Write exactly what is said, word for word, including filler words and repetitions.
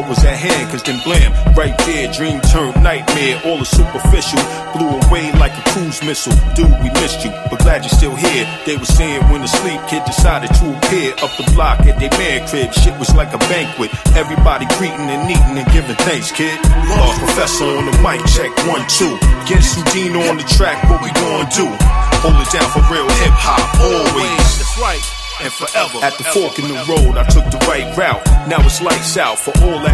what was at hand, cause then blam, right there, dream turned nightmare. All the superficial blew away like a cruise missile. Dude, we missed you, but glad you're still here. They were saying when the sleep kid decided to appear up the block at their man crib. Shit was like a banquet. Everybody greeting and eating and giving thanks, kid. Lost Professor on the mic, check one, two. Against Houdini on the track, what we gonna do? Hold it down for real hip hop, always. That's right. And forever. At the fork in the road, I took the right route. Now it's lights out for all that